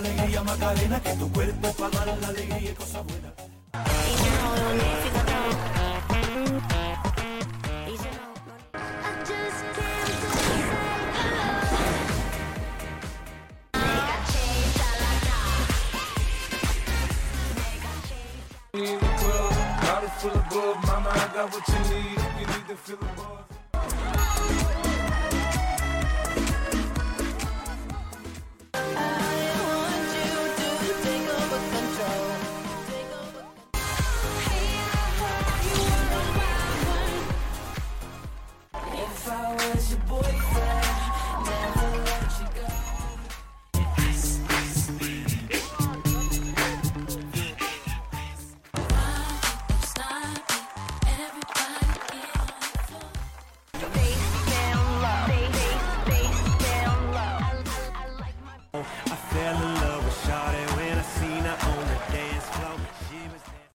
alegría, Macarena, que tu cuerpo es para dar la alegría y cosas buenas. Bottle full of bug, mama, I got what you need. If you need to fill the buzz.